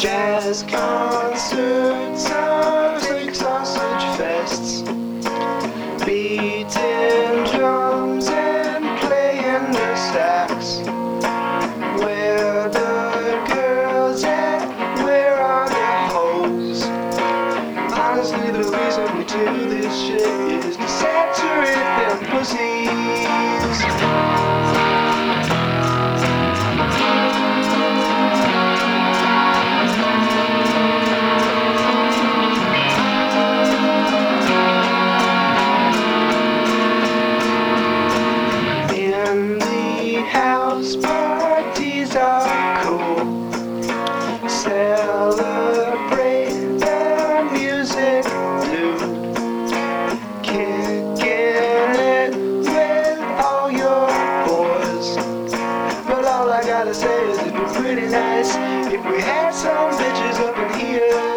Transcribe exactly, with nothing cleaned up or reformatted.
Jazz concerts, sounds like sausage fests, beating drums and playing the sax. Where the girls at? Where are the hoes? Honestly, the reason we do this shit is to saturate them pussies. House parties are cool. Celebrate the music, dude. Kicking it with all your boys. But all I gotta say is it'd be pretty nice if we had some bitches up in here.